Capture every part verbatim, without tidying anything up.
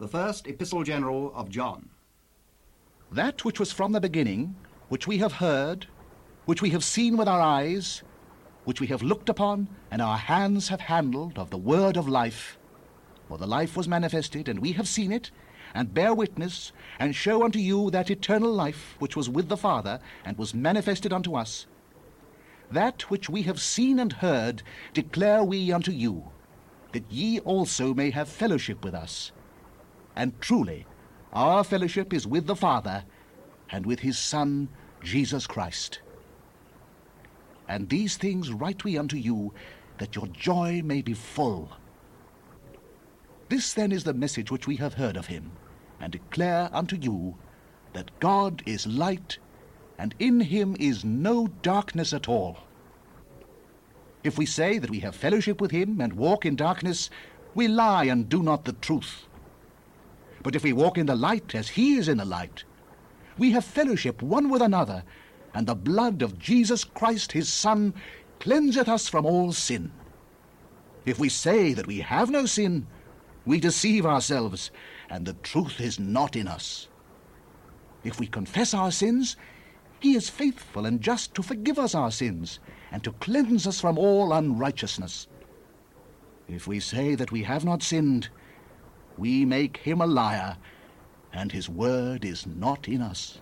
The first Epistle General of John. That which was from the beginning, which we have heard, which we have seen with our eyes, which we have looked upon, and our hands have handled of the word of life. For the life was manifested, and we have seen it, and bear witness, and show unto you that eternal life which was with the Father, and was manifested unto us. That which we have seen and heard declare we unto you, that ye also may have fellowship with us. And truly, our fellowship is with the Father, and with his Son, Jesus Christ. And these things write we unto you, that your joy may be full. This then is the message which we have heard of him, and declare unto you, that God is light, and in him is no darkness at all. If we say that we have fellowship with him, and walk in darkness, we lie and do not the truth. But if we walk in the light, as he is in the light, we have fellowship one with another, and the blood of Jesus Christ his Son cleanseth us from all sin. If we say that we have no sin, we deceive ourselves, and the truth is not in us. If we confess our sins, he is faithful and just to forgive us our sins, and to cleanse us from all unrighteousness. If we say that we have not sinned, we make him a liar, and his word is not in us.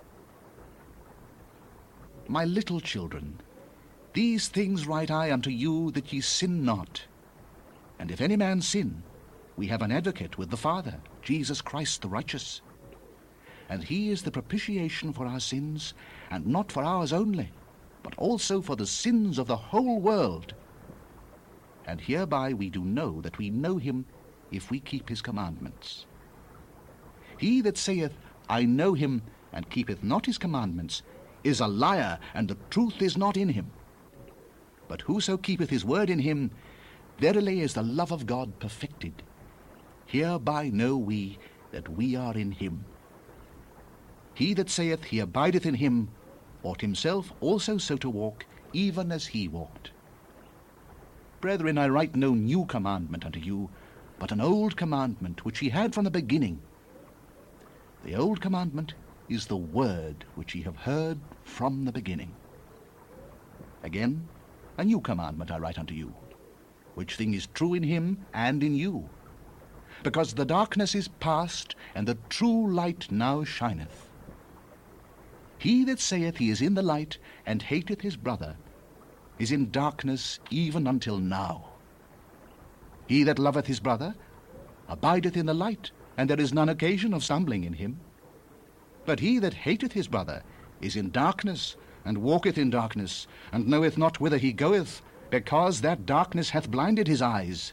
My little children, these things write I unto you, that ye sin not. And if any man sin, we have an advocate with the Father, Jesus Christ the righteous. And he is the propitiation for our sins, and not for ours only, but also for the sins of the whole world. And hereby we do know that we know him, if we keep his commandments. He that saith, I know him, and keepeth not his commandments, is a liar, and the truth is not in him. But whoso keepeth his word in him, verily is the love of God perfected. Hereby know we that we are in him. He that saith he abideth in him, ought himself also so to walk, even as he walked. Brethren, I write no new commandment unto you, but an old commandment which ye had from the beginning. The old commandment is the word which ye have heard from the beginning. Again, a new commandment I write unto you, which thing is true in him and in you, because the darkness is past, and the true light now shineth. He that saith he is in the light, and hateth his brother, is in darkness even until now. He that loveth his brother abideth in the light, and there is none occasion of stumbling in him. But he that hateth his brother is in darkness, and walketh in darkness, and knoweth not whither he goeth, because that darkness hath blinded his eyes.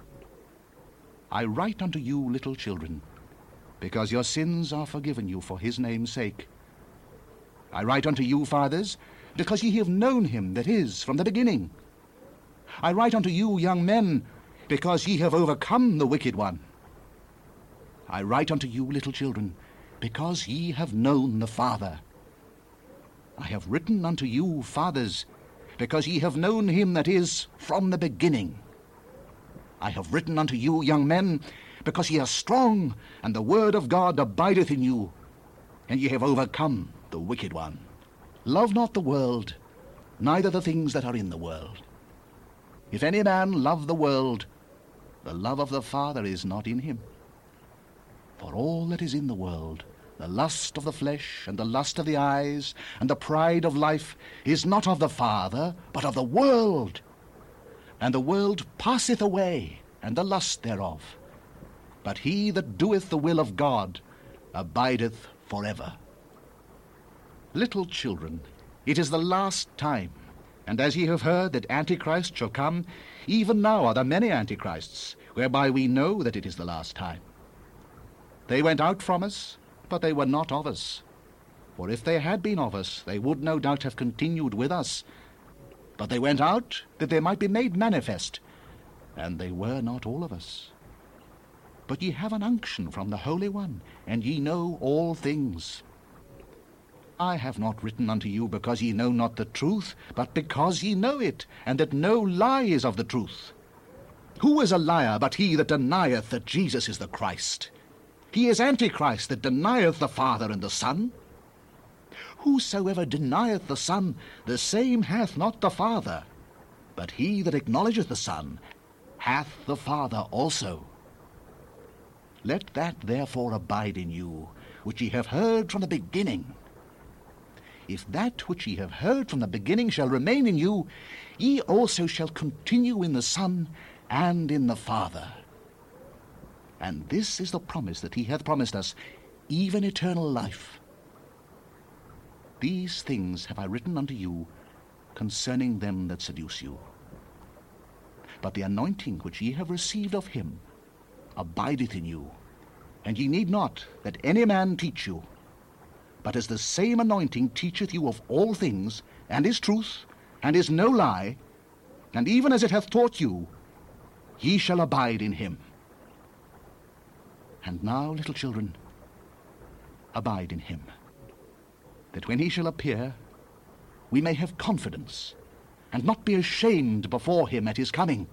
I write unto you, little children, because your sins are forgiven you for his name's sake. I write unto you, fathers, because ye have known him that is from the beginning. I write unto you, young men, because ye have overcome the wicked one. I write unto you, little children, because ye have known the Father. I have written unto you, fathers, because ye have known him that is from the beginning. I have written unto you, young men, because ye are strong, and the word of God abideth in you, and ye have overcome the wicked one. Love not the world, neither the things that are in the world. If any man love the world, the love of the Father is not in him. For all that is in the world, the lust of the flesh, and the lust of the eyes, and the pride of life, is not of the Father, but of the world. And the world passeth away, and the lust thereof. But he that doeth the will of God abideth forever. Little children, it is the last time, and as ye have heard that Antichrist shall come, even now are there many Antichrists, whereby we know that it is the last time. They went out from us, but they were not of us. For if they had been of us, they would no doubt have continued with us. But they went out, that they might be made manifest, and they were not all of us. But ye have an unction from the Holy One, and ye know all things. I have not written unto you because ye know not the truth, but because ye know it, and that no lie is of the truth. Who is a liar but he that denieth that Jesus is the Christ? He is Antichrist that denieth the Father and the Son. Whosoever denieth the Son, the same hath not the Father. But he that acknowledgeth the Son hath the Father also. Let that therefore abide in you, which ye have heard from the beginning. If that which ye have heard from the beginning shall remain in you, ye also shall continue in the Son and in the Father. And this is the promise that he hath promised us, even eternal life. These things have I written unto you concerning them that seduce you. But the anointing which ye have received of him abideth in you, and ye need not that any man teach you. But as the same anointing teacheth you of all things, and is truth, and is no lie, and even as it hath taught you, ye shall abide in him. And now, little children, abide in him, that when he shall appear, we may have confidence, and not be ashamed before him at his coming.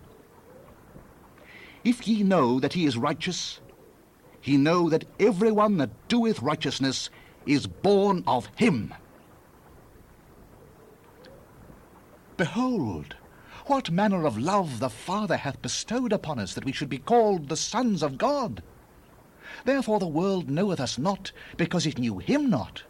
If ye know that he is righteous, ye know that every one that doeth righteousness is born of him. Behold, what manner of love the Father hath bestowed upon us, that we should be called the sons of God. Therefore the world knoweth us not, because it knew him not.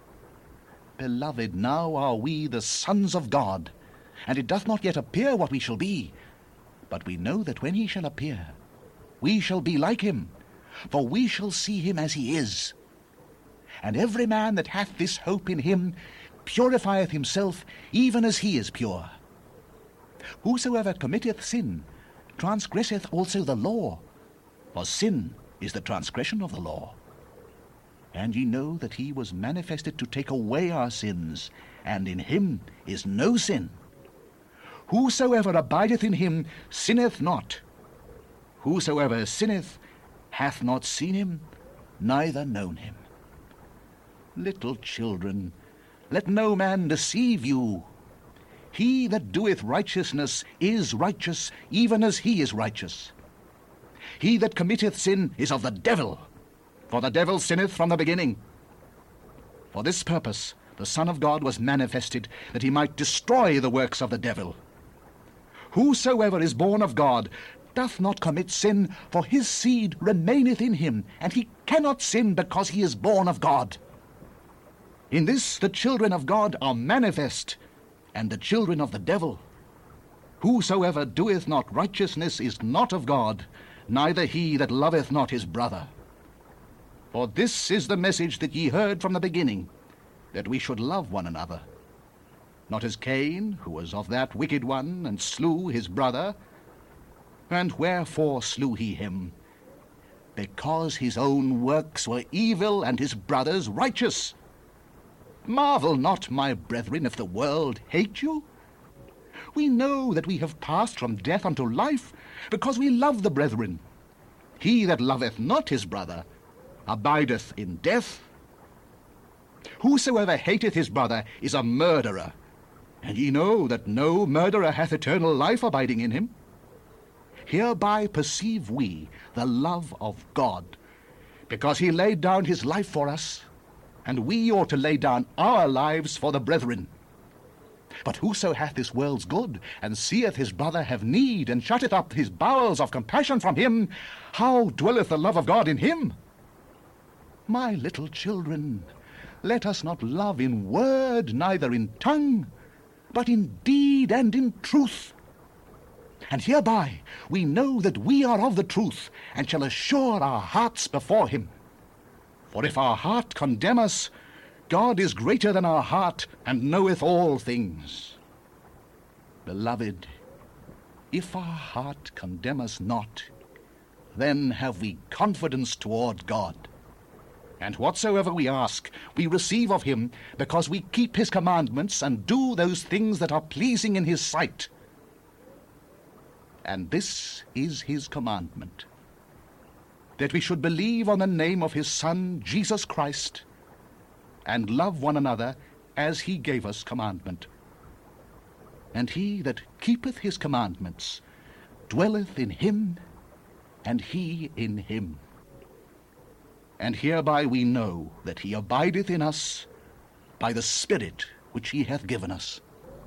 Beloved, now are we the sons of God, and it doth not yet appear what we shall be. But we know that when he shall appear, we shall be like him, for we shall see him as he is. And every man that hath this hope in him purifieth himself, even as he is pure. Whosoever committeth sin transgresseth also the law, for sin is the transgression of the law. And ye know that he was manifested to take away our sins, and in him is no sin. Whosoever abideth in him sinneth not. Whosoever sinneth hath not seen him, neither known him. Little children, let no man deceive you. He that doeth righteousness is righteous, even as he is righteous. He that committeth sin is of the devil, for the devil sinneth from the beginning. For this purpose the Son of God was manifested, that he might destroy the works of the devil. Whosoever is born of God doth not commit sin, for his seed remaineth in him, and he cannot sin because he is born of God. In this the children of God are manifest, and the children of the devil. Whosoever doeth not righteousness is not of God, neither he that loveth not his brother. For this is the message that ye heard from the beginning, that we should love one another. Not as Cain, who was of that wicked one, and slew his brother. And wherefore slew he him? Because his own works were evil, and his brother's righteous. Marvel not, my brethren, if the world hate you. We know that we have passed from death unto life, because we love the brethren. He that loveth not his brother abideth in death. Whosoever hateth his brother is a murderer, and ye know that no murderer hath eternal life abiding in him. Hereby perceive we the love of God, because he laid down his life for us, and we ought to lay down our lives for the brethren. But whoso hath this world's good, and seeth his brother have need, and shutteth up his bowels of compassion from him, how dwelleth the love of God in him? My little children, let us not love in word, neither in tongue, but in deed and in truth. And hereby we know that we are of the truth, and shall assure our hearts before him. For if our heart condemn us, God is greater than our heart, and knoweth all things. Beloved, if our heart condemn us not, then have we confidence toward God. And whatsoever we ask, we receive of him, because we keep his commandments, and do those things that are pleasing in his sight. And this is his commandment, that we should believe on the name of his Son, Jesus Christ, and love one another as he gave us commandment. And he that keepeth his commandments dwelleth in him, and he in him. And hereby we know that he abideth in us by the Spirit which he hath given us.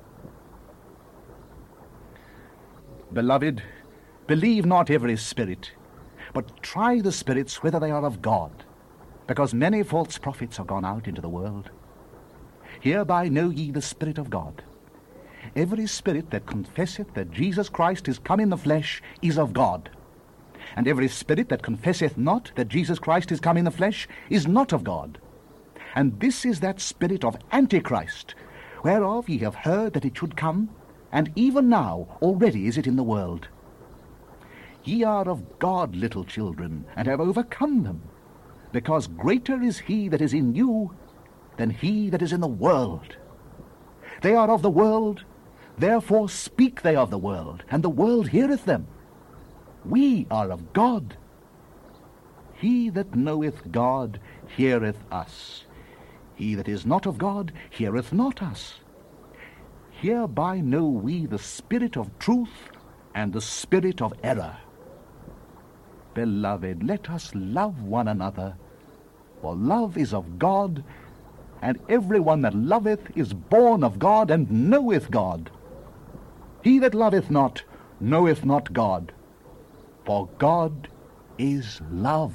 Beloved, believe not every spirit, but try the spirits whether they are of God, because many false prophets are gone out into the world. Hereby know ye the Spirit of God. Every spirit that confesseth that Jesus Christ is come in the flesh is of God. And every spirit that confesseth not that Jesus Christ is come in the flesh is not of God. And this is that spirit of Antichrist, whereof ye have heard that it should come, and even now already is it in the world. Ye are of God, little children, and have overcome them, because greater is he that is in you than he that is in the world. They are of the world, therefore speak they of the world, and the world heareth them. We are of God. He that knoweth God heareth us. He that is not of God heareth not us. Hereby know we the spirit of truth and the spirit of error. Beloved, let us love one another, for love is of God, and every one that loveth is born of God and knoweth God. He that loveth not knoweth not God, for God is love.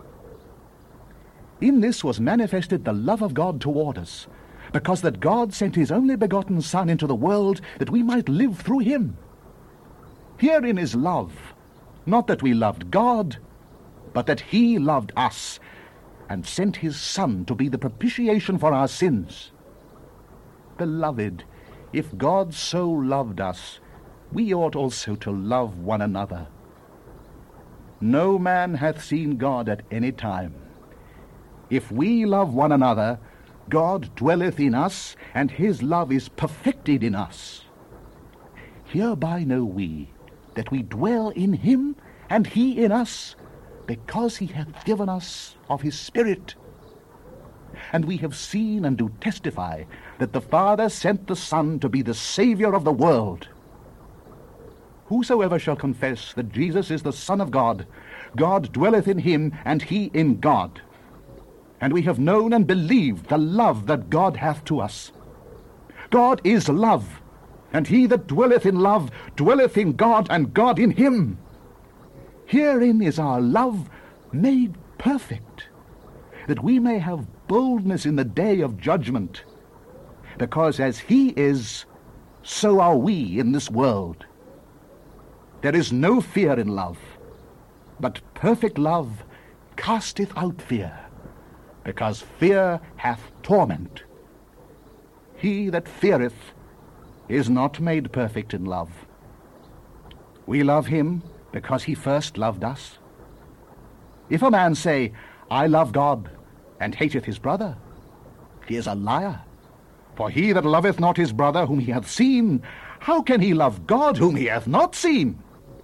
In this was manifested the love of God toward us, because that God sent his only begotten Son into the world, that we might live through him. Herein is love, not that we loved God, but that he loved us, and sent his Son to be the propitiation for our sins. Beloved, if God so loved us, we ought also to love one another. No man hath seen God at any time. If we love one another, God dwelleth in us, and his love is perfected in us. Hereby know we that we dwell in him, and he in us, because he hath given us of his Spirit. And we have seen and do testify that the Father sent the Son to be the Saviour of the world. Whosoever shall confess that Jesus is the Son of God, God dwelleth in him, and he in God. And we have known and believed the love that God hath to us. God is love, and he that dwelleth in love dwelleth in God, and God in him. Herein is our love made perfect, that we may have boldness in the day of judgment, because as he is, so are we in this world. There is no fear in love, but perfect love casteth out fear, because fear hath torment. He that feareth is not made perfect in love. We love him because he first loved us. If a man say, I love God, and hateth his brother, he is a liar. For he that loveth not his brother whom he hath seen, how can he love God whom he hath not seen?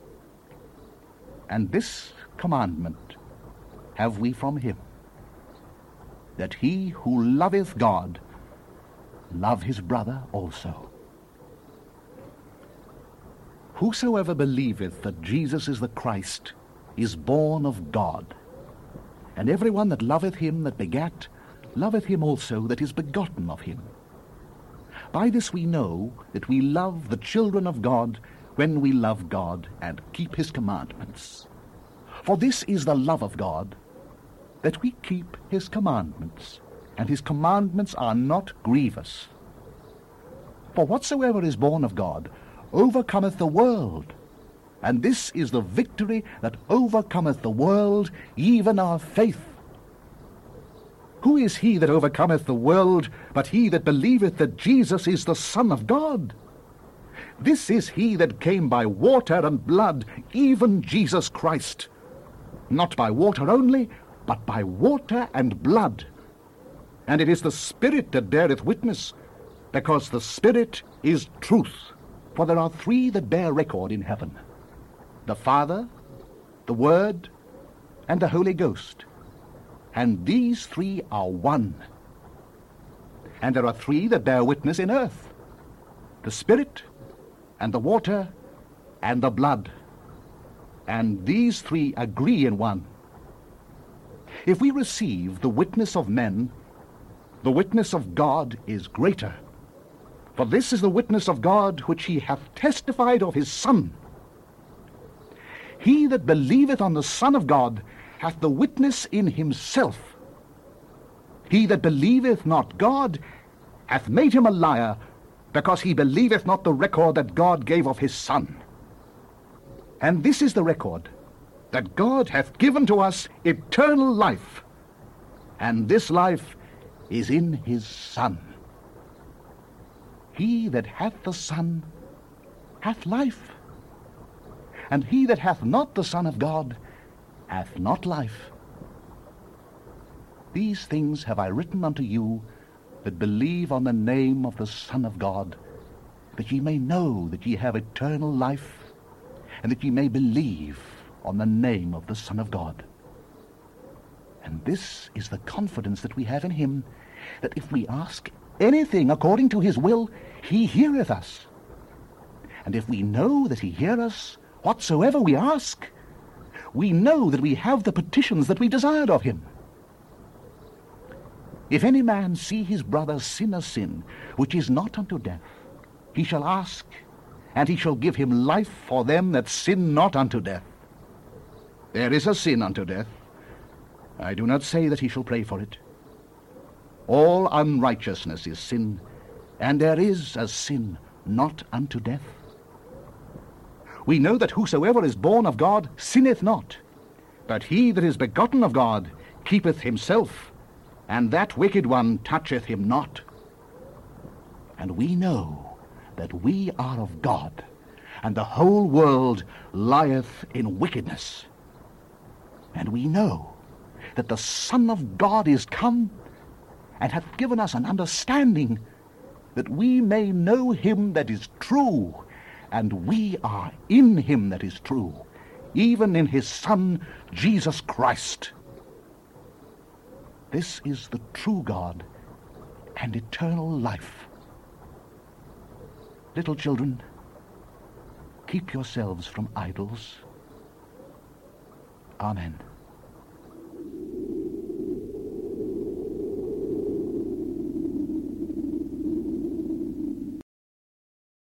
And this commandment have we from him, that he who loveth God love his brother also. Whosoever believeth that Jesus is the Christ is born of God. And every one that loveth him that begat loveth him also that is begotten of him. By this we know that we love the children of God, when we love God and keep his commandments. For this is the love of God, that we keep his commandments, and his commandments are not grievous. For whatsoever is born of God overcometh the world, and this is the victory that overcometh the world, even our faith. Who is he that overcometh the world, but he that believeth that Jesus is the Son of God? This is he that came by water and blood, even Jesus Christ. Not by water only, but by water and blood. And it is the Spirit that beareth witness, because the Spirit is truth. For there are three that bear record in heaven, the Father, the Word, and the Holy Ghost. And these three are one. And there are three that bear witness in earth, the Spirit, and the water, and the blood. And these three agree in one. If we receive the witness of men, the witness of God is greater. For this is the witness of God which he hath testified of his Son. He that believeth on the Son of God hath the witness in himself. He that believeth not God hath made him a liar, because he believeth not the record that God gave of his Son. And this is the record, that God hath given to us eternal life, and this life is in his Son. He that hath the Son hath life, and he that hath not the Son of God hath not life. These things have I written unto you that believe on the name of the Son of God, that ye may know that ye have eternal life, and that ye may believe on the name of the Son of God. And this is the confidence that we have in him, that if we ask anything according to his will, he heareth us. And if we know that he hear us whatsoever we ask, we know that we have the petitions that we desired of him. If any man see his brother sin a sin which is not unto death, he shall ask, and he shall give him life for them that sin not unto death. There is a sin unto death. I do not say that he shall pray for it. All unrighteousness is sin, and there is a sin not unto death. We know that whosoever is born of God sinneth not, but he that is begotten of God keepeth himself, and that wicked one toucheth him not. And we know that we are of God, and the whole world lieth in wickedness. And we know that the Son of God is come, and hath given us an understanding, that we may know him that is true, and we are in him that is true, even in his Son, Jesus Christ. This is the true God and eternal life. Little children, keep yourselves from idols. Amen.